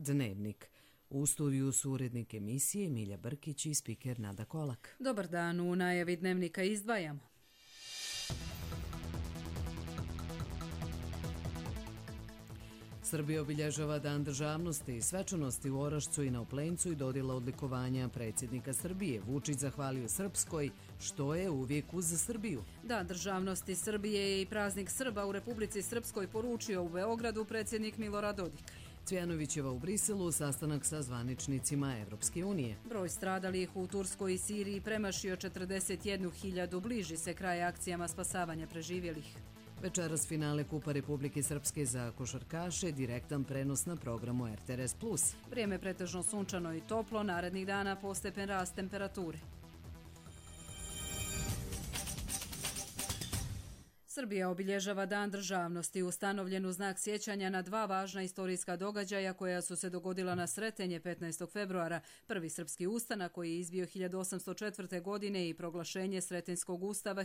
Dnevnik. U studiju su urednik emisije Milja Brkić i spiker Nada Kolak. Dobar dan, u najavi Dnevnika izdvajamo. Srbija obilježava Dan državnosti i svečanosti u Orašcu i na Oplencu i dodjela odlikovanja predsjednika Srbije. Vučić zahvalio Srpskoj, što je uvijek uz Srbiju. Dan državnosti Srbije i praznik Srba u Republici Srpskoj poručio u Beogradu predsjednik Milorad Dodik. Cvjanovićeva u Briselu, sastanak sa zvaničnicima Evropske unije. Broj stradalih u Turskoj i Siriji premašio 41.000, bliži se kraj akcijama spasavanja preživjelih. Večeras finale Kupa Republike Srpske za košarkaše, direktan prenos na programu RTRS+. Vrijeme pretežno sunčano i toplo, narednih dana postepen rast temperature. Srbija obilježava Dan državnosti, ustanovljen u znak sjećanja na dva važna istorijska događaja koja su se dogodila na Sretenje 15. februara, prvi srpski ustanak koji je izbio 1804. godine i proglašenje Sretenjskog ustava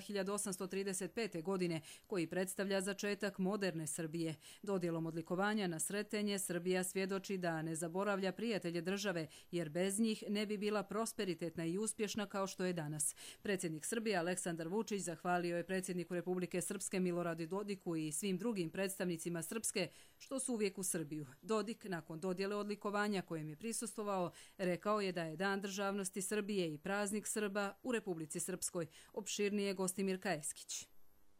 1835. godine, koji predstavlja začetak moderne Srbije. Dodjelom odlikovanja na Sretenje Srbija svjedoči da ne zaboravlja prijatelje države, jer bez njih ne bi bila prosperitetna i uspješna kao što je danas. Predsjednik Srbije Aleksandar Vučić zahvalio je predsjedniku Republike Srpske Miloradu Dodiku i svim drugim predstavnicima Srpske što su uvijek u Srbiju. Dodik, nakon dodjele odlikovanja kojem je prisustvovao, rekao je da je Dan državnosti Srbije i praznik Srba u Republici Srpskoj. Opširnije Gostimir Kajeskić.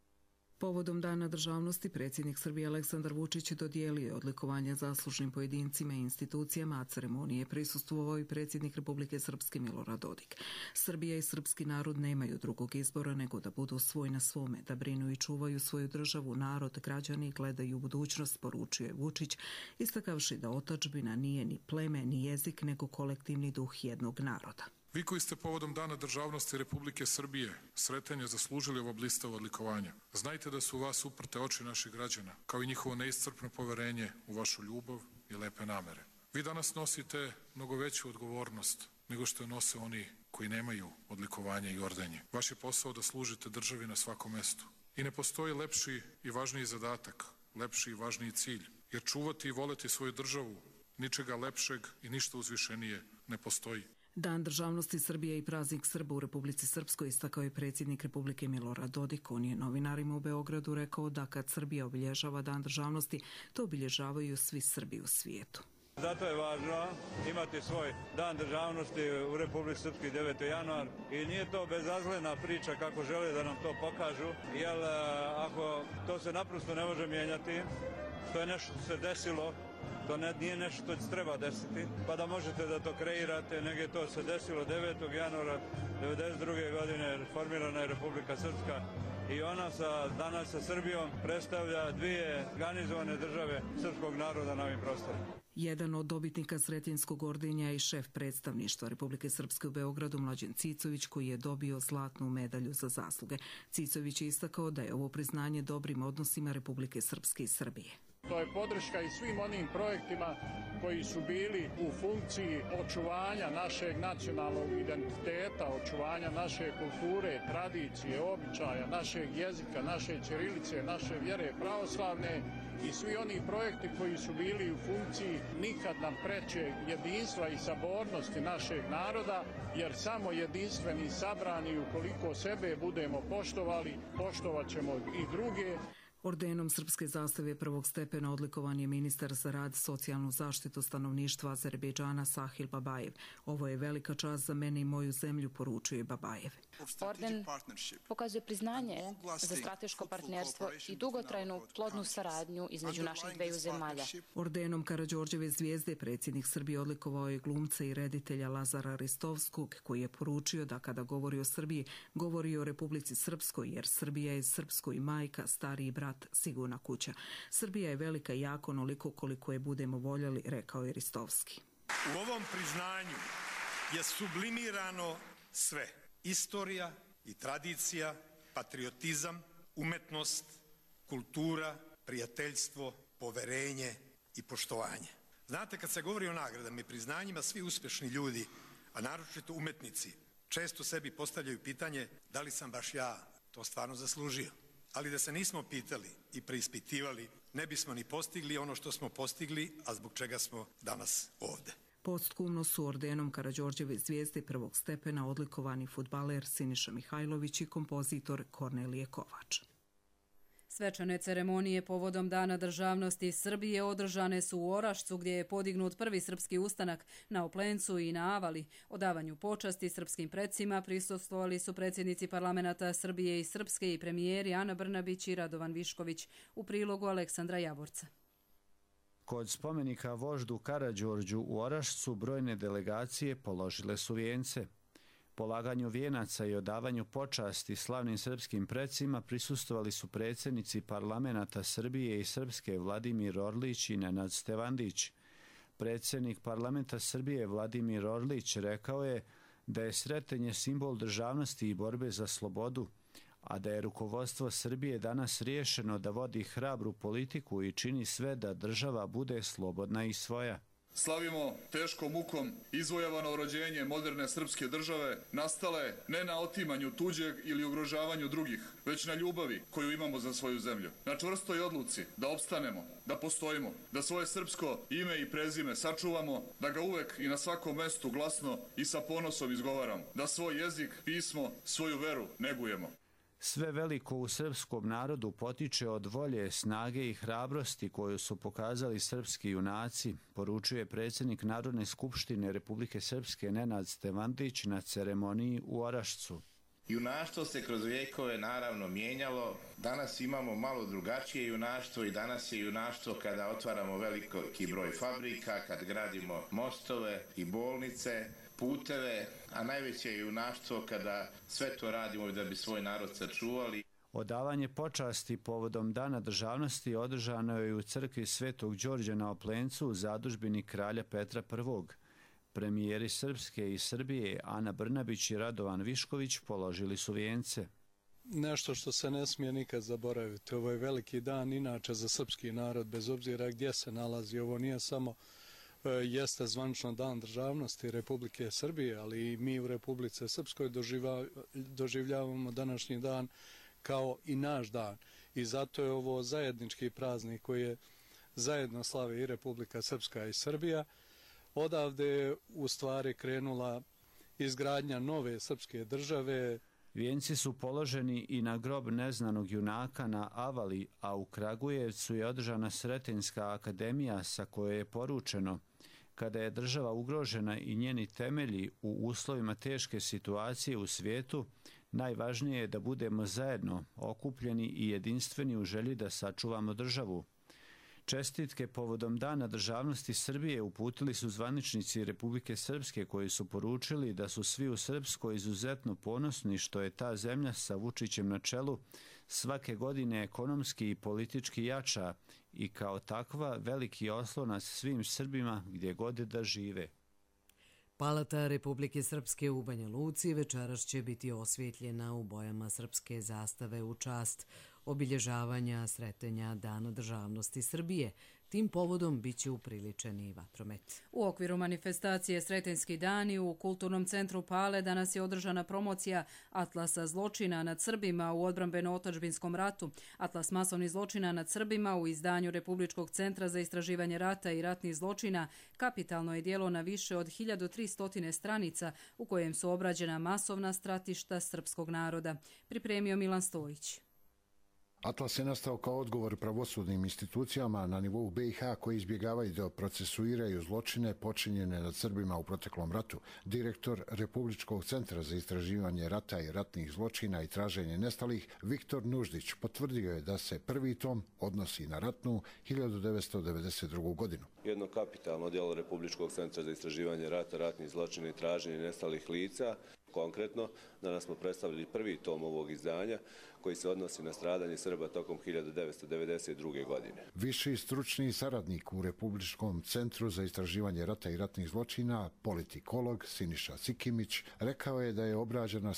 Povodom Dana državnosti predsjednik Srbije Aleksandar Vučić dodijelio odlikovanja zaslužnim pojedincima i institucijama, a ceremonije prisustvovao i predsjednik Republike Srpske Milorad Dodik. Srbija i srpski narod nemaju drugog izbora nego da budu svoj na svome, da brinu i čuvaju svoju državu, narod, građani gledaju u budućnost, poručio je Vučić, istakavši da otadžbina nije ni pleme, ni jezik, nego kolektivni duh jednog naroda. Vi koji ste povodom Dana državnosti Republike Srbije Sretenje zaslužili ovo blistavo odlikovanje, znajte da su u vas uprte oči naših građana, kao i njihovo neiscrpno poverenje u vašu ljubav i lepe namere. Vi danas nosite mnogo veću odgovornost nego što je nose oni koji nemaju odlikovanje i ordenje. Vaš je posao da služite državi na svakom mestu. I ne postoji lepši i važniji zadatak, lepši i važniji cilj, jer čuvati i voleti svoju državu ničega lepšeg i ništa uzvišenije ne postoji. Dan državnosti Srbije i praznik Srba u Republici Srpskoj istakao je predsjednik Republike Milorad Dodik. On je novinarima u Beogradu rekao da kad Srbija obilježava Dan državnosti, to obilježavaju svi Srbi u svijetu. Zato je važno imati svoj Dan državnosti u Republici Srpskoj 9. januar i nije to bezazlena priča kako žele da nam to pokažu, jer ako to se naprosto ne može mijenjati, to je nešto što se desilo, to nije nešto što se treba desiti, pa da možete da to kreirate, nego to se desilo 9. januara 1992. godine, formirana je Republika Srpska i ona danas sa Srbijom predstavlja dvije organizovane države srpskog naroda na ovim prostorima. Jedan od dobitnika Sretenjskog ordenja i šef predstavništva Republike Srpske u Beogradu, Mlađan Cicović, koji je dobio zlatnu medalju za zasluge. Cicović je istakao da je ovo priznanje dobrim odnosima Republike Srpske i Srbije. To je podrška i svim onim projektima koji su bili u funkciji očuvanja našeg nacionalnog identiteta, očuvanja naše kulture, tradicije, običaja, našeg jezika, naše ćirilice, naše vjere pravoslavne i svi oni projekti koji su bili u funkciji nikad nam preče jedinstva i sabornosti našeg naroda, jer samo jedinstveni i sabrani, ukoliko sebe budemo poštovali, poštovat ćemo i druge. Ordenom srpske zastave prvog stepena odlikovan je ministar za rad, socijalnu zaštitu stanovništva Azerbejdžana Sahil Babajev. Ovo je velika čast za mene i moju zemlju, poručuje Babajev. Orden pokazuje priznanje za strateško partnerstvo i dugotrajnu plodnu saradnju između naših dveju zemalja. Ordenom Karađorđeve zvijezde predsjednik Srbije odlikovao je glumca i reditelja Lazara Ristovskog, koji je poručio da kada govori o Srbiji, govori o Republici Srpskoj, jer Srbija je srpsko i majka, stariji brat, sigurna kuća. Srbija je velika i jako onoliko koliko je budemo voljeli, rekao je Ristovski. U ovom priznanju je sublimirano sve. Istorija i tradicija, patriotizam, umetnost, kultura, prijateljstvo, poverenje i poštovanje. Znate, kad se govori o nagradama i priznanjima, svi uspješni ljudi, a naročito umetnici, često sebi postavljaju pitanje da li sam baš ja to stvarno zaslužio. Ali da se nismo pitali i preispitivali, ne bismo ni postigli ono što smo postigli, a zbog čega smo danas ovde. Postkumno su ordenom Karađorđeve zvijezde prvog stepena odlikovani fudbaler Siniša Mihajlović i kompozitor Kornelije Kovač. Svečane ceremonije povodom Dana državnosti Srbije održane su u Orašcu, gdje je podignut prvi srpski ustanak. Na Oplencu i na Avali odavanju počasti srpskim predsima prisustvovali su predsjednici parlamenta Srbije i Srpske i premijeri Ana Brnabić i Radovan Višković. U prilogu Aleksandra Javorca. Kod spomenika voždu Karađorđu u Orašcu brojne delegacije položile su vijence. Polaganju vijenaca i odavanju počasti slavnim srpskim predsima prisustvovali su predsjednici parlamenta Srbije i Srpske Vladimir Orlić i Nenad Stevandić. Predsjednik parlamenta Srbije Vladimir Orlić rekao je da je Sretenje simbol državnosti i borbe za slobodu, a da je rukovodstvo Srbije danas riješeno da vodi hrabru politiku i čini sve da država bude slobodna i svoja. Slavimo teškom mukom izvojevano rođenje moderne srpske države, nastale ne na otimanju tuđeg ili ugrožavanju drugih, već na ljubavi koju imamo za svoju zemlju. Na čvrstoj odluci da opstanemo, da postojimo, da svoje srpsko ime i prezime sačuvamo, da ga uvek i na svakom mestu glasno i sa ponosom izgovaramo, da svoj jezik, pismo, svoju veru negujemo. Sve veliko u srpskom narodu potiče od volje, snage i hrabrosti koju su pokazali srpski junaci, poručuje predsjednik Narodne skupštine Republike Srpske Nenad Stevandić na ceremoniji u Orašcu. Junaštvo se kroz vijekove naravno mijenjalo. Danas imamo malo drugačije junaštvo i danas je junaštvo kada otvaramo veliki broj fabrika, kad gradimo mostove i bolnice, puteve, a najveće je junaštvo kada sve to radimo da bi svoj narod sačuvali. Odavanje počasti povodom Dana državnosti održano je u crkvi Svetog Đorđa na Oplencu u zadužbini kralja Petra I. Premijeri Srpske i Srbije Ana Brnabić i Radovan Višković položili su vijence. Nešto što se ne smije nikad zaboraviti. Ovo je veliki dan inače za srpski narod, bez obzira gdje se nalazi. Ovo nije samo jeste zvanično Dan državnosti Republike Srbije, ali i mi u Republici Srpskoj doživljavamo današnji dan kao i naš dan. I zato je ovo zajednički praznik koji je zajedno slave i Republika Srpska i Srbija. Odavde je u stvari krenula izgradnja nove srpske države. Vijenci su položeni i na grob neznanog junaka na Avali, a u Kragujevcu je održana Sretenjska akademija sa kojoj je poručeno: kada je država ugrožena i njeni temelji u uslovima teške situacije u svijetu, najvažnije je da budemo zajedno, okupljeni i jedinstveni u želji da sačuvamo državu. Čestitke povodom Dana državnosti Srbije uputili su zvaničnici Republike Srpske koji su poručili da su svi u Srpskoj izuzetno ponosni što je ta zemlja sa Vučićem na čelu svake godine ekonomski i politički jača i kao takva veliki oslonac svim Srbima gdje god da žive. Palata Republike Srpske u Banja Luci večeras će biti osvjetljena u bojama srpske zastave u čast obilježavanja Sretenja Dana državnosti Srbije. Tim povodom biće upriličen i vatromet. U okviru manifestacije Sretenjski dani u Kulturnom centru Pale danas je održana promocija Atlasa zločina nad Srbima u odbrambeno-otadžbinskom ratu. Atlas masovnih zločina nad Srbima u izdanju Republičkog centra za istraživanje rata i ratnih zločina kapitalno je djelo na više od 1300 stranica u kojem su obrađena masovna stratišta srpskog naroda. Pripremio Milan Stojić. Atlas je nastao kao odgovor pravosudnim institucijama na nivou BiH koji izbjegavaju da procesuiraju zločine počinjene nad Srbima u proteklom ratu. Direktor Republičkog centra za istraživanje rata i ratnih zločina i traženje nestalih Viktor Nuždić potvrdio je da se prvi tom odnosi na ratnu 1992. godinu. Jedno kapitalno djelo Republičkog centra za istraživanje rata, ratnih zločina i traženje nestalih lica. Konkretno, danas smo predstavili prvi tom ovog izdanja koji se odnosi na stradanje Srba tokom 1992. godine. Viši stručni saradnik u Republičkom centru za istraživanje rata i ratnih zločina, politikolog Siniša Sikimić, rekao je da je obrađeno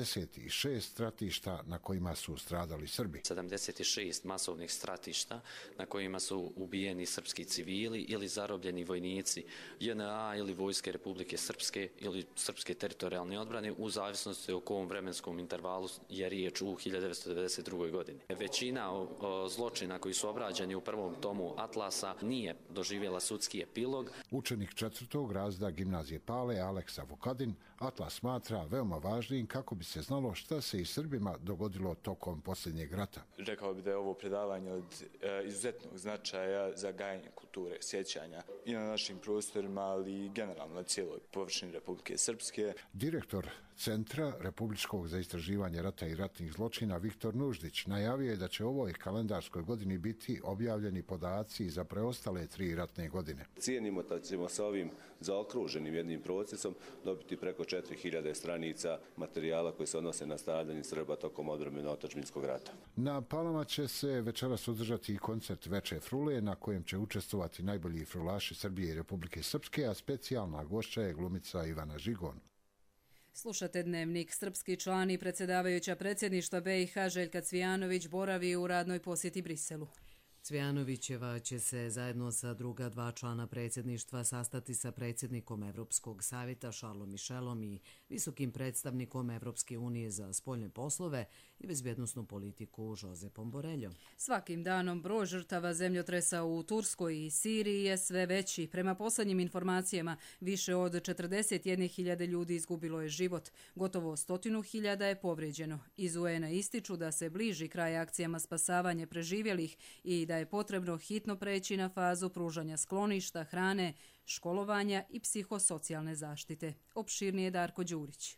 76 stratišta na kojima su stradali Srbi. 76 masovnih stratišta na kojima su ubijeni srpski civili ili zarobljeni vojnici JNA ili Vojske Republike Srpske ili Srpske teritorijalne odbrane organizovani u zavisnosti o kom vremenskom intervalu je riječ u 1992. godini. Većina zločina koji su obrađeni u prvom tomu Atlasa nije doživjela sudski epilog. Učenik 4. razreda gimnazije Pale, Aleksa Vukadin, Atlas smatra veoma važnim kako bi se znalo šta se i Srbima dogodilo tokom posljednjeg rata. Rekao bih da je ovo predavanje od izuzetnog značaja za gajanje kulture sjećanja i na našim prostorima, ali i generalno na cijeloj površini Republike Srpske. Direktor Centra Republičkog za istraživanje rata i ratnih zločina Viktor Nuždić najavio je da će u ovoj kalendarskoj godini biti objavljeni podaci za preostale 3 ratne godine. Cijenimo da ćemo sa ovim zaokruženim jednim procesom dobiti preko 4000 stranica materijala koji se odnose na stradanje Srba tokom odbrane otadžbinskog rata. Na Palama će se večeras održati i koncert Veče frule na kojem će učestvovati najbolji frulaši Srbije i Republike Srpske, a specijalna gošća je glumica Ivana Žigon. Slušate Dnevnik. Srpski član i predsjedavajuća predsjedništva BiH Željka Cvijanović boravi u radnoj posjeti Briselu. Cvijanovićeva će se zajedno sa druga 2 člana predsjedništva sastati sa predsjednikom Evropskog savjeta Charlesom Michelom i visokim predstavnikom Evropske unije za spoljne poslove i bezbjednosnu politiku Josepom Boreljom. Svakim danom broj žrtava zemljotresa u Turskoj i Siriji je sve veći. Prema posljednjim informacijama, više od 41.000 ljudi izgubilo je život. Gotovo 100.000 je povrijeđeno. Iz UN-a ističu da se bliži kraj akcijama spasavanja preživjelih i da je potrebno hitno preći na fazu pružanja skloništa, hrane, školovanja i psihosocijalne zaštite. Opširnije Darko Đurić.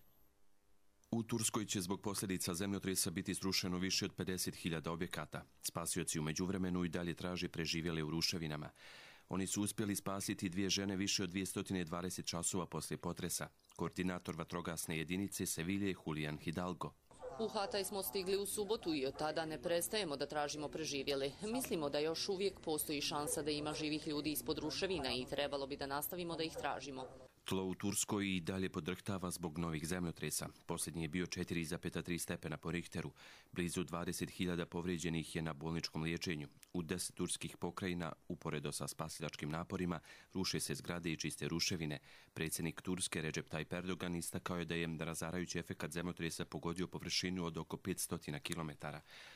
U Turskoj će zbog posljedica zemljotresa biti srušeno više od 50.000 objekata. Spasioci u međuvremenu i dalje traže preživjele u ruševinama. Oni su uspjeli spasiti 2 žene više od 220 časova poslije potresa. Koordinator vatrogasne jedinice Sevilje Julian Hidalgo. U Hataj smo stigli u subotu i od tada ne prestajemo da tražimo preživjele. Mislimo da još uvijek postoji šansa da ima živih ljudi ispod ruševina i trebalo bi da nastavimo da ih tražimo. Tlo u Turskoj i dalje podrhtava zbog novih zemljotresa. Posljednji je bio 4,3 stepena po Richteru. Blizu 20.000 povrijeđenih je na bolničkom liječenju. U 10 turskih pokrajina, uporedo sa spasilačkim naporima, ruše se zgrade i čiste ruševine. Predsjednik Turske Recep Tayyip Erdogan istakao je da je razarajući efekat zemljotresa pogodio površinu od oko 500 km.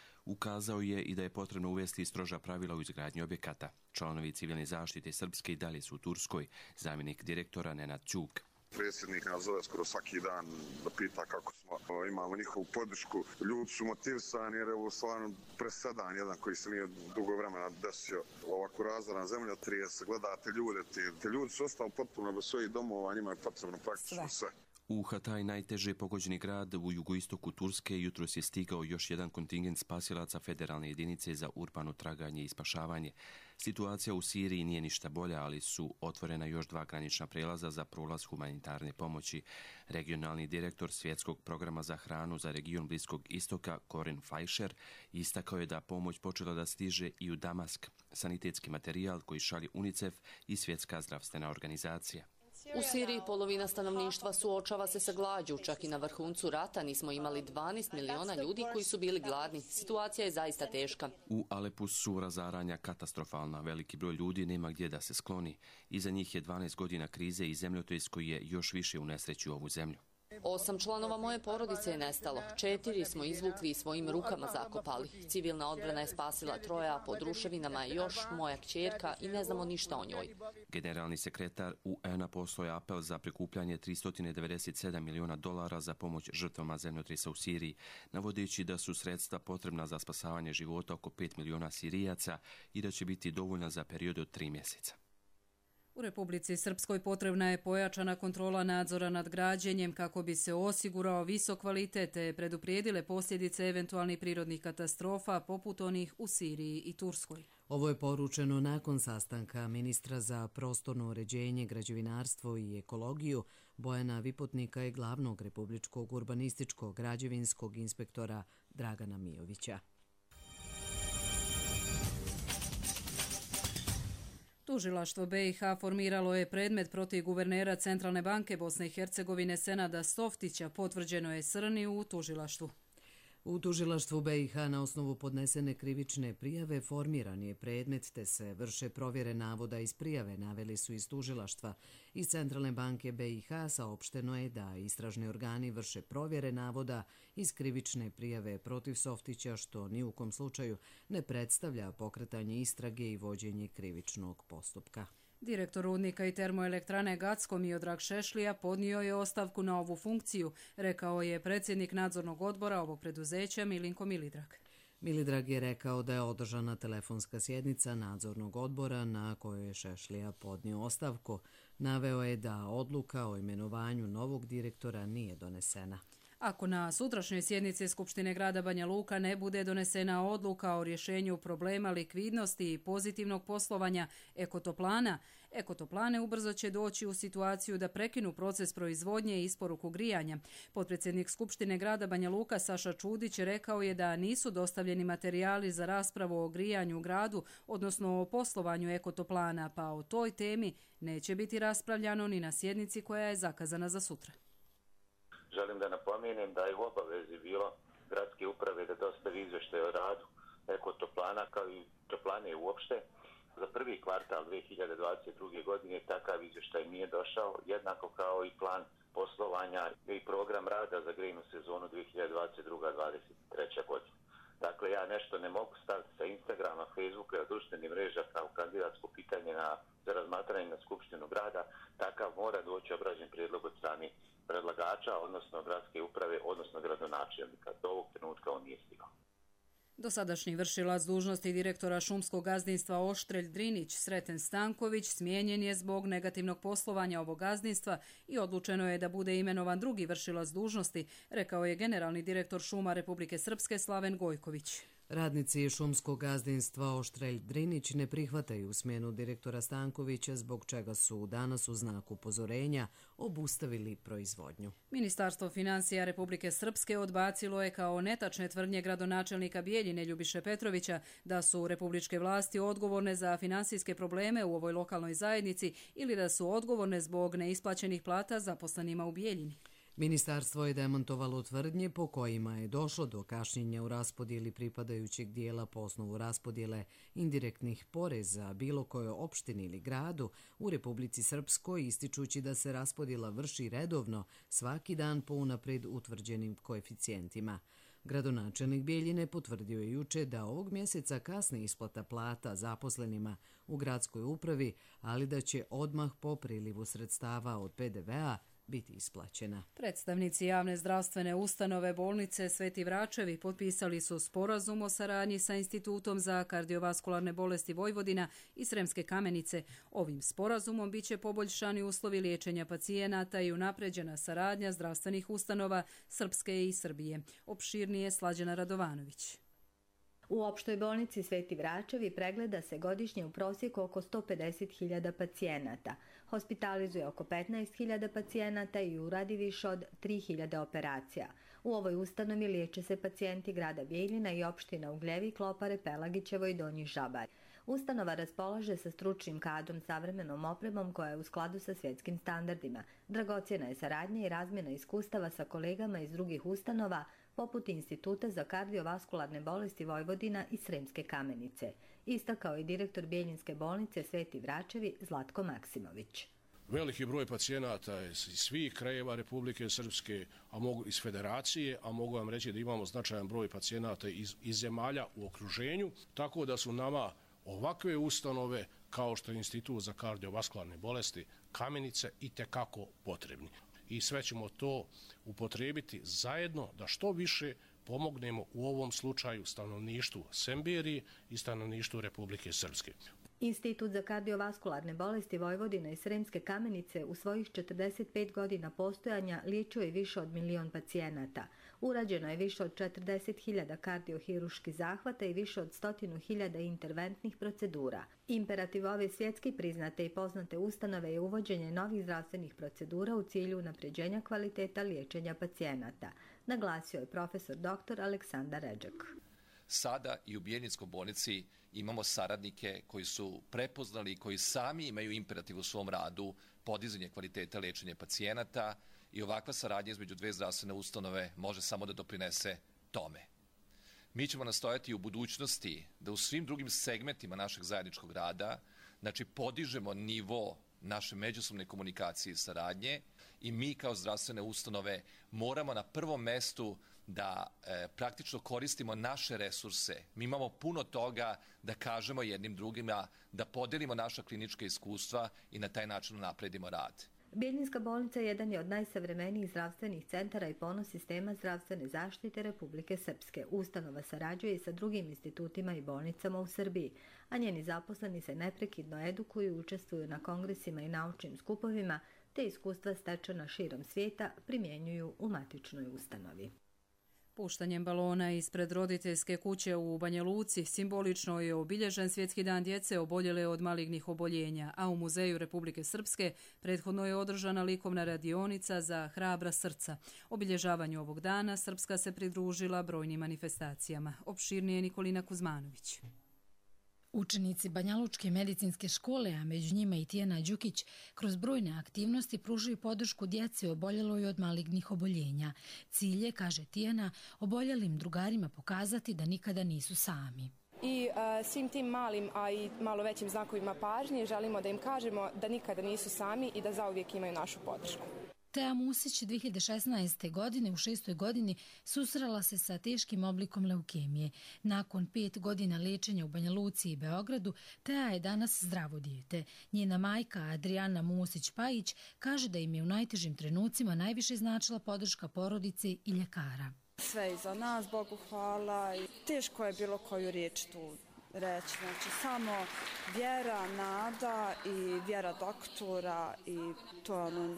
Ukazao je i da je potrebno uvesti stroža pravila u izgradnji objekata. Članovi civilne zaštite Srpske i dalje su u Turskoj, zamjenik direktora Nenad Ćuk. Predsjednik nas zove skoro svaki dan da pita kako smo, imamo njihovu podršku. Ljudi su motivisani jer je ovo stvarno presedan jedan koji se nije dugo vremena desio. Ovako razoran zemljotres, gledate ljude, ti ljudi su ostali potpuno bez svojih domova, njima je potrebno praktično sve. U Hataj, najteže pogođeni grad u jugoistoku Turske, jutros je stigao još jedan kontingent spasilaca federalne jedinice za urbano traganje i spašavanje. Situacija u Siriji nije ništa bolja, ali su otvorena još 2 granična prelaza za prolaz humanitarne pomoći. Regionalni direktor Svjetskog programa za hranu za region Bliskog istoka, Corinne Fleischer, istakao je da pomoć počela da stiže i u Damask, sanitetski materijal koji šalje UNICEF i Svjetska zdravstvena organizacija. U Siriji polovina stanovništva suočava se sa glađu. Čak i na vrhuncu rata nismo imali 12 miliona ljudi koji su bili gladni. Situacija je zaista teška. U Alepu su razaranja katastrofalna. Veliki broj ljudi nema gdje da se skloni. Iza njih je 12 godina krize i zemljotres koji je još više unesrećio ovu zemlju. 8 članova moje porodice je nestalo. 4 smo izvukli i svojim rukama zakopali. Civilna odbrana je spasila 3, a pod ruševinama je još moja kćerka i ne znamo ništa o njoj. Generalni sekretar UN-a poslao je apel za prikupljanje $397 miliona za pomoć žrtvama zemljotresa u Siriji, navodeći da su sredstva potrebna za spasavanje života oko 5 miliona Sirijaca i da će biti dovoljna za period od 3 mjeseca. U Republici Srpskoj potrebna je pojačana kontrola nadzora nad građenjem kako bi se osigurao visok kvalitet te preduprijedile posljedice eventualnih prirodnih katastrofa poput onih u Siriji i Turskoj. Ovo je poručeno nakon sastanka ministra za prostorno uređenje, građevinarstvo i ekologiju Bojana Vipotnika i glavnog republičkog urbanističkog građevinskog inspektora Dragana Mijovića. Tužilaštvo BiH formiralo je predmet protiv guvernera Centralne banke Bosne i Hercegovine Senada Softića, potvrđeno je Srni u tužilaštvu. U tužilaštvu BiH na osnovu podnesene krivične prijave formiran je predmet te se vrše provjere navoda iz prijave, naveli su iz tužilaštva. Iz Centralne banke BiH saopšteno je da istražni organi vrše provjere navoda iz krivične prijave protiv Softića, što ni u kom slučaju ne predstavlja pokretanje istrage i vođenje krivičnog postupka. Direktor rudnika i termoelektrane Gacko Miodrag Šešlija podnio je ostavku na ovu funkciju, rekao je predsjednik nadzornog odbora ovog preduzeća Milinko Milidrag. Milidrag je rekao da je održana telefonska sjednica nadzornog odbora na kojoj je Šešlija podnio ostavku. Naveo je da odluka o imenovanju novog direktora nije donesena. Ako na sutrašnjoj sjednici Skupštine grada Banja Luka ne bude donesena odluka o rješenju problema likvidnosti i pozitivnog poslovanja Ekotoplane ubrzo će doći u situaciju da prekinu proces proizvodnje i isporuku grijanja. Potpredsjednik Skupštine grada Banja Luka Saša Čudić rekao je da nisu dostavljeni materijali za raspravu o grijanju u gradu, odnosno o poslovanju Ekotoplana, pa o toj temi neće biti raspravljano ni na sjednici koja je zakazana za sutra. Želim da napomenem da je u obavezi bilo gradske uprave da dostavi izvještaj o radu Ekotoplana kao i toplane uopšte. Za prvi kvartal 2022. godine takav izvještaj nije došao, jednako kao i plan poslovanja i program rada za grejnu sezonu 2022-2023. godine. Dakle, ja nešto ne mogu staviti sa Instagrama, Facebooka i društvenih mreža kao kandidatsko pitanje za razmatranje na Skupštinu grada. Takav mora doći obrađen prijedlog od strane predlagača, odnosno gradske uprave, odnosno gradonačelnika. Do ovog trenutka on nije stigao. Dosadašnji vršilac dužnosti direktora šumskog gazdinstva Oštrelj Drinić Sreten Stanković smijenjen je zbog negativnog poslovanja ovog gazdinstva i odlučeno je da bude imenovan drugi vršilac dužnosti, rekao je generalni direktor šuma Republike Srpske Slaven Gojković. Radnici šumskog gazdinstva Oštrelj Drinić ne prihvataju smjenu direktora Stankovića, zbog čega su danas u znak upozorenja obustavili proizvodnju. Ministarstvo financija Republike Srpske odbacilo je kao netačne tvrdnje gradonačelnika Bijeljine Ljubiše Petrovića da su republičke vlasti odgovorne za finansijske probleme u ovoj lokalnoj zajednici ili da su odgovorne zbog neisplaćenih plata zaposlenima u Bijeljini. Ministarstvo je demantovalo tvrdnje po kojima je došlo do kašnjenja u raspodjeli pripadajućeg dijela po osnovu raspodjele indirektnih poreza bilo kojoj opštini ili gradu u Republici Srpskoj, ističući da se raspodjela vrši redovno svaki dan po unapred utvrđenim koeficijentima. Gradonačelnik Bijeljine potvrdio je juče da ovog mjeseca kasni isplata plata zaposlenima u gradskoj upravi, ali da će odmah po prilivu sredstava od PDV-a biti isplaćena. Predstavnici javne zdravstvene ustanove bolnice Sveti Vračevi potpisali su sporazum o saradnji sa Institutom za kardiovaskularne bolesti Vojvodina i Sremske Kamenice. Ovim sporazumom biće poboljšani uslovi liječenja pacijenata i unapređena saradnja zdravstvenih ustanova Srpske i Srbije. Opširnije Slađana Radovanović. U opštoj bolnici Sveti Vračevi pregleda se godišnje u prosjeku oko 150.000 pacijenata. Hospitalizuje oko 15.000 pacijenata i uradi više od 3.000 operacija. U ovoj ustanovi liječe se pacijenti grada Bijeljina i opština Ugljevik, Lopare, Pelagićevo i Donji Žabar. Ustanova raspolaže sa stručnim kadrom, savremenom opremom koja je u skladu sa svjetskim standardima. Dragocjena je saradnja i razmjena iskustava sa kolegama iz drugih ustanova, poput Instituta za kardiovaskularne bolesti Vojvodina i Sremske Kamenice, istakao je direktor Bijeljinske bolnice Sveti Vračevi Zlatko Maksimović. Veliki broj pacijenata iz svih krajeva Republike Srpske, a mogu iz federacije, a mogu vam reći da imamo značajan broj pacijenata iz zemalja u okruženju, tako da su nama ovakve ustanove kao što je Institut za kardiovaskularne bolesti Kamenice itekako potrebni. I sve ćemo to upotrijebiti zajedno da što više pomognemo u ovom slučaju stanovništvu Semberije i stanovništvu Republike Srpske. Institut za kardiovaskularne bolesti Vojvodina i Sremske Kamenice u svojih 45 godina postojanja liječio je više od 1.000.000 pacijenata. Urađeno je više od 40.000 kardiohiruških zahvata i više od 100.000 interventnih procedura. Imperativ ove svjetski priznate i poznate ustanove je uvođenje novih zdravstvenih procedura u cilju unapređenja kvaliteta liječenja pacijenata, naglasio je profesor dr. Aleksandar Redžak. Sada i u Bijeljinskoj bolnici imamo saradnike koji su prepoznali i koji sami imaju imperativ u svom radu podizanje kvaliteta liječenja pacijenata i ovakva saradnja između dve zdravstvene ustanove može samo da doprinese tome. Mi ćemo nastojati u budućnosti da u svim drugim segmentima našeg zajedničkog rada, znači podižemo nivo naše međusobne komunikacije i saradnje i mi kao zdravstvene ustanove moramo na prvom mestu da praktično koristimo naše resurse. Mi imamo puno toga da kažemo jednim drugima, da podelimo naša klinička iskustva i na taj način napredimo rad. Bijeljinska bolnica jedan je od najsavremenijih zdravstvenih centara i ponos sistema zdravstvene zaštite Republike Srpske. Ustanova sarađuje i sa drugim institutima i bolnicama u Srbiji, a njeni zaposleni se neprekidno edukuju, učestvuju na kongresima i naučnim skupovima, te iskustva stečena širom svijeta primjenjuju u matičnoj ustanovi. Puštanjem balona ispred roditeljske kuće u Banja Luci simbolično je obilježen Svjetski dan djece oboljele od malignih oboljenja, a u Muzeju Republike Srpske prethodno je održana likovna radionica za hrabra srca. Obilježavanju ovog dana Srpska se pridružila brojnim manifestacijama. Opširnije Nikolina Kuzmanović. Učenici Banjalučke medicinske škole, a među njima i Tijana Đukić, kroz brojne aktivnosti pružaju podršku djeci oboljeloj od malignih oboljenja. Cilj je, kaže Tijana, oboljelim drugarima pokazati da nikada nisu sami. I svim tim malim, a i malo većim znakovima pažnje želimo da im kažemo da nikada nisu sami i da zauvijek imaju našu podršku. Teja Musić 2016. godine u 6. godini susrela se sa teškim oblikom leukemije. Nakon 5 godina liječenja u Banja Luci i Beogradu, Teja je danas zdravo dijete. Njena majka Adriana Musić-Pajić kaže da im je u najtežim trenucima najviše značila podrška porodice i ljekara. Sve iza nas, Bogu hvala. Teško je bilo koju riječ tu reći. Znači, samo vjera, nada i vjera doktora i to je ono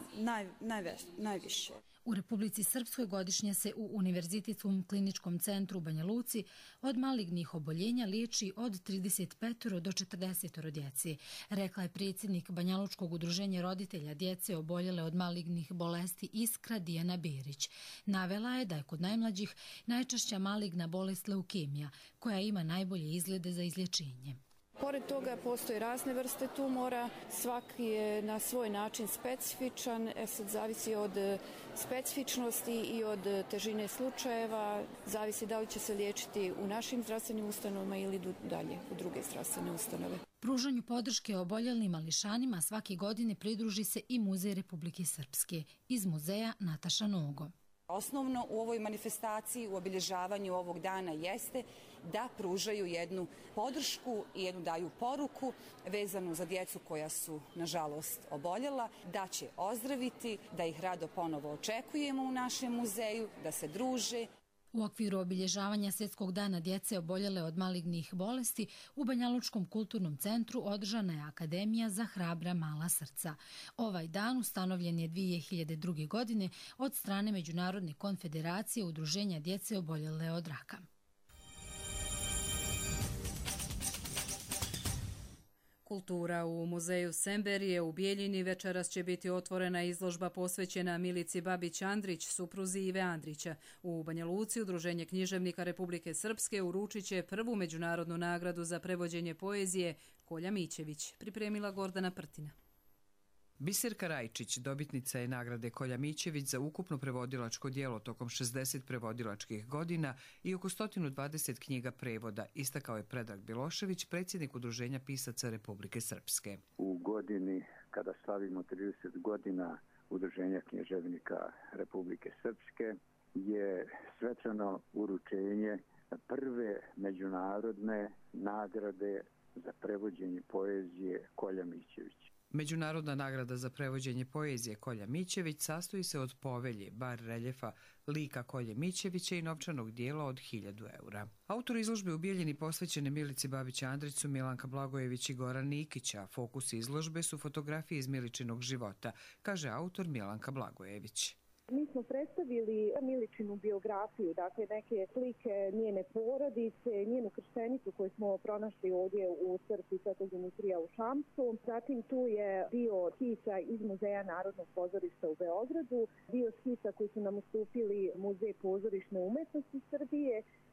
najviše. U Republici Srpskoj godišnje se u Univerzitetskom kliničkom centru u Banja Luci od malignih oboljenja liječi od 35 do 40 djece, rekla je predsjednik Banjalučkog udruženja roditelja djece oboljele od malignih bolesti Iskra Dijana Berić. Navela je da je kod najmlađih najčešća maligna bolest leukemija, koja ima najbolje izglede za izlječenje. Pored toga postoje razne vrste tumora, svaki je na svoj način specifičan, sad zavisi od specifičnosti i od težine slučajeva, zavisi da li će se liječiti u našim zdravstvenim ustanovama ili dalje u druge zdravstvene ustanove. Pružanju podrške oboljelim mališanima svake godine pridruži se i Muzej Republike Srpske. Iz muzeja Nataša Nogo. Osnovno u ovoj manifestaciji, u obilježavanju ovog dana jeste da pružaju jednu podršku i jednu daju poruku vezanu za djecu koja su, nažalost, oboljela, da će ozdraviti, da ih rado ponovo očekujemo u našem muzeju, da se druže. U okviru obilježavanja Svjetskog dana djece oboljele od malignih bolesti u Banjalučkom kulturnom centru održana je Akademija za hrabra mala srca. Ovaj dan ustanovljen je 2002. godine od strane Međunarodne konfederacije udruženja djece oboljele od raka. Kultura u muzeju Semberije u Bijeljini večeras će biti otvorena izložba posvećena Milici Babić-Andrić, supruzi Ive Andrića. U Banja Luci Udruženje književnika Republike Srpske uručit će prvu međunarodnu nagradu za prevođenje poezije Kolja Mićević, pripremila Gordana Prtina. Biserka Rajčić dobitnica je nagrade Kolja Mićević za ukupno prevodilačko djelo tokom 60 prevodilačkih godina i oko 120 knjiga prevoda, istakao je Predrag Bilošević, predsjednik Udruženja pisaca Republike Srpske. U godini kada slavimo 30 godina Udruženja književnika Republike Srpske je svečano uručenje prve međunarodne nagrade za prevođenje poezije Kolja Mićević. Međunarodna nagrada za prevođenje poezije Kolja Mićević sastoji se od povelje, bar reljefa lika Kolje Mićevića i novčanog dijela od 1000 eura. Autor izložbe u Bijeljini posvećene Milici Babić-Andrić su Milanka Blagojević i Goran Nikić, a fokus izložbe su fotografije iz Miličinog života, kaže autor Milanka Blagojević. Mi smo predstavili Miličinu biografiju, dakle neke slike njene porodice, njenu krštenicu koju smo pronašli ovdje u crkvi Svetog Dimitrija u Šamcu. Zatim tu je dio skica iz Muzeja Narodnog pozorišta u Beogradu, dio skica koji su nam ustupili Muzej pozorišne umetnosti Srbije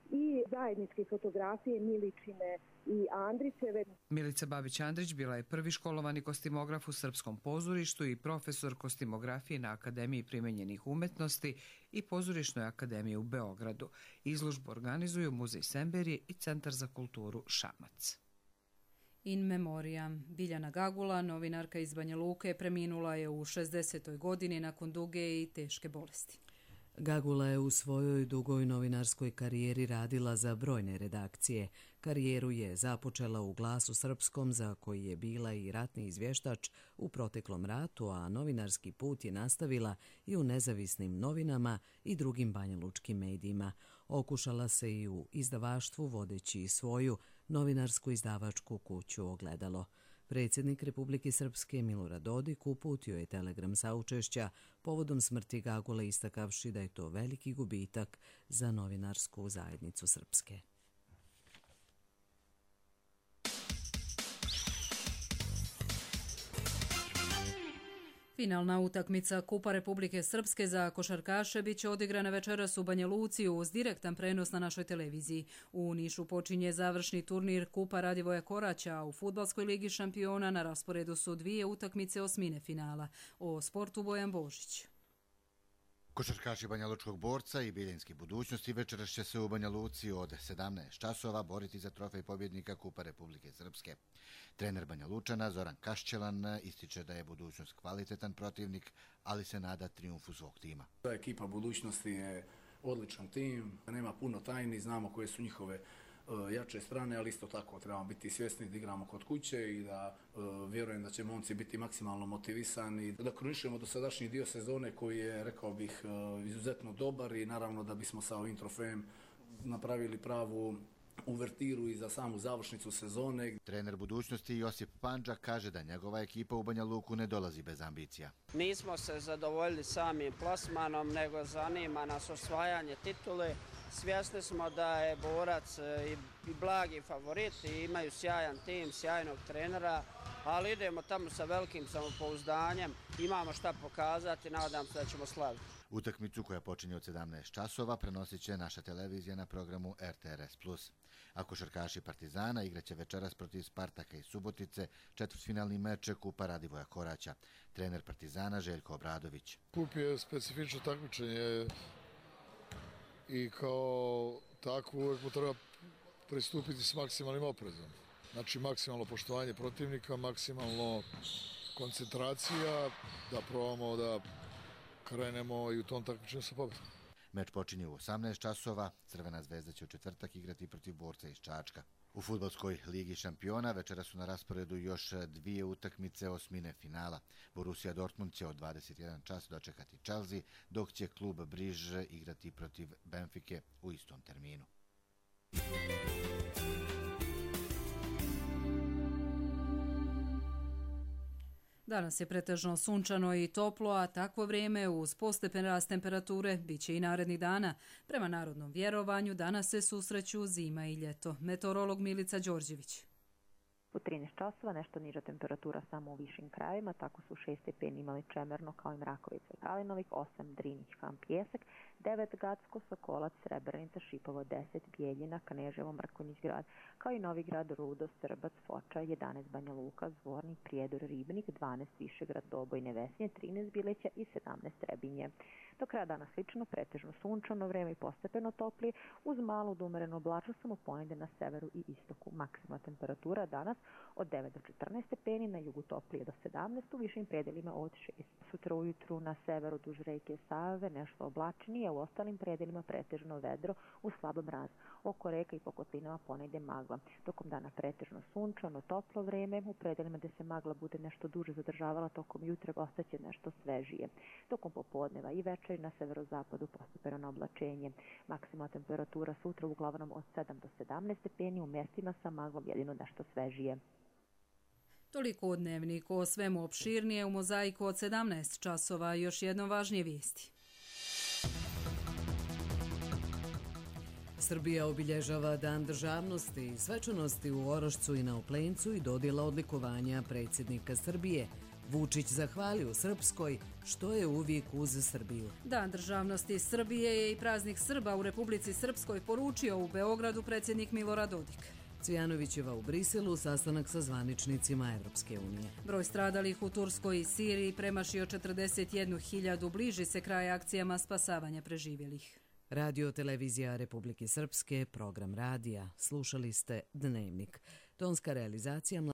i zajedničke fotografije Miličine i Andrićeve. Milica Babić-Andrić bila je prvi školovani kostimograf u Srpskom pozorištu i profesor kostimografije na Akademiji primenjenih umetnosti i Pozorišnoj akademiji u Beogradu. Izložbu organizuju Muzej Semberije i Centar za kulturu Šamac. In memoriam. Biljana Gagula, novinarka iz Banja Luke, preminula je u 60. godini nakon duge i teške bolesti. Gagula je u svojoj dugoj novinarskoj karijeri radila za brojne redakcije. Karijeru je započela u Glasu srpskom, za koji je bila i ratni izvještač u proteklom ratu, a novinarski put je nastavila i u nezavisnim novinama i drugim banjalučkim medijima. Okušala se i u izdavaštvu, vodeći svoju novinarsku izdavačku kuću Ogledalo. Predsjednik Republike Srpske Milorad Dodik uputio je telegram saučešća povodom smrti Gagule, istakavši da je to veliki gubitak za novinarsku zajednicu Srpske. Finalna utakmica Kupa Republike Srpske za košarkaše biće odigrana večeras u Banja Luci uz direktan prenos na našoj televiziji. U Nišu počinje završni turnir Kupa Radivoja Koraća, a u Fudbalskoj ligi šampiona na rasporedu su dvije utakmice osmine finala. O sportu Bojan Božić. Košarkaši banjalučkog Borca i Bijeljinske budućnosti večeras će se u Banja Luci od 17 časova boriti za trofej pobjednika Kupa Republike Srpske. Trener Banja Lučana Zoran Kašćelan ističe da je budućnost kvalitetan protivnik, ali se nada trijumfu svog tima. Ekipa budućnosti je odličan tim, nema puno tajni, znamo koje su njihove jače strane, ali isto tako trebamo biti svjesni da igramo kod kuće i da vjerujem da će momci biti maksimalno motivisani, da kronišemo dosadašnji dio sezone koji je, rekao bih, izuzetno dobar i naravno da bismo sa ovim trofejem napravili pravu uvertiru i za samu završnicu sezone. Trener budućnosti Josip Pandža kaže da njegova ekipa u Banja Luku ne dolazi bez ambicija. Nismo se zadovoljili samim plasmanom, nego zanima nas osvajanje titule. Svjesni smo da je Borac i blagi favorit i imaju sjajan tim, sjajnog trenera, ali idemo tamo sa velikim samopouzdanjem, imamo šta pokazati, nadam se da ćemo slaviti. Utakmicu koja počinje od 17 časova prenosit će naša televizija na programu RTRS+. A košarkaši Partizana igraće večeras protiv Spartaka i Subotice četvrtfinalni meč Kupa Radivoja Koraća. Trener Partizana Željko Obradović. Kup je specifično takmičenje i kao takvu uvijek mu treba pristupiti s maksimalnim oprezom. Znači maksimalno poštovanje protivnika, maksimalno koncentracija, da probamo da krenemo i u tom takmičenju sa pobjedom. Meč počinje u 18 časova, Crvena zvezda će u četvrtak igrati protiv Borca iz Čačka. U Fudbalskoj ligi šampiona večera su na rasporedu još dvije utakmice osmine finala. Borussia Dortmund će od 21 čas dočekati Chelsea, dok će klub Briž igrati protiv Benfike u istom terminu. Danas je pretežno sunčano i toplo, a takvo vrijeme uz postepen rast temperature biće i narednih dana. Prema narodnom vjerovanju danas se susreću zima i ljeto. Meteorolog Milica Đorđević. U 13 časova nešto niža temperatura samo u višim krajevima, tako su 6 stepeni imali Čemerno kao i Mrakovica i Kalinovik, 8 Drinić, Kamp, Pjesak, 9 Gacko, Sokolac, Srebrenica, Šipovo, 10 Bijeljina, Kneževo, Mrkonjić grad, kao i Novi grad, Rudo, Strbac, Foča, 11 Banja Luka, Zvornik, Prijedor, Ribnik, 12 Višegrad, Doboj, Nevesinje, 13 Bileća i 17 Trebinje. Do kraja dana slično, pretežno sunčano vreme i postepeno toplije, uz malu do umerenu oblačnost samo ponegdje na severu i istoku. Maksimalna temperatura danas od 9 do 14 stepeni, na jugu toplije do 17, u višim predelima od 6. Sutra ujutru na severu duž reke Save nešto oblačnije, u ostalim predelima pretežno vedro uz slab mraz. Oko reka i po kotlinama ponegdje magla. Tokom dana pretežno sunčano, toplo vreme, u predelima gdje se magla bude nešto duže zadržavala tokom jutra ostaće nešto svežije. Tokom popodneva i večeri na severozapadu postepeno na oblačenje. Maksimalna temperatura sutra uglavnom od 7 do 17 stepeni, u mjestima sa maglom jedino nešto svežije. Toliko o dnevniku, o svemu opširnije u Mozaiku od 17 časova. Još jedno važnije vijesti. Srbija obilježava Dan državnosti i svečanosti u Orošcu i na Oplencu i dodjela odlikovanja predsjednika Srbije. Vučić zahvalio Srpskoj što je uvijek uz Srbiju. Dan državnosti Srbije je i praznik Srba u Republici Srpskoj, poručio u Beogradu predsjednik Milorad Dodik. Cvijanovićeva u Briselu sastanak sa zvaničnicima Evropske unije. Broj stradalih u Turskoj i Siriji premašio 41.000, bliži se kraj akcijama spasavanja preživjelih. Radio Televizija Republike Srpske, program radija. Slušali ste Dnevnik. Tonska realizacija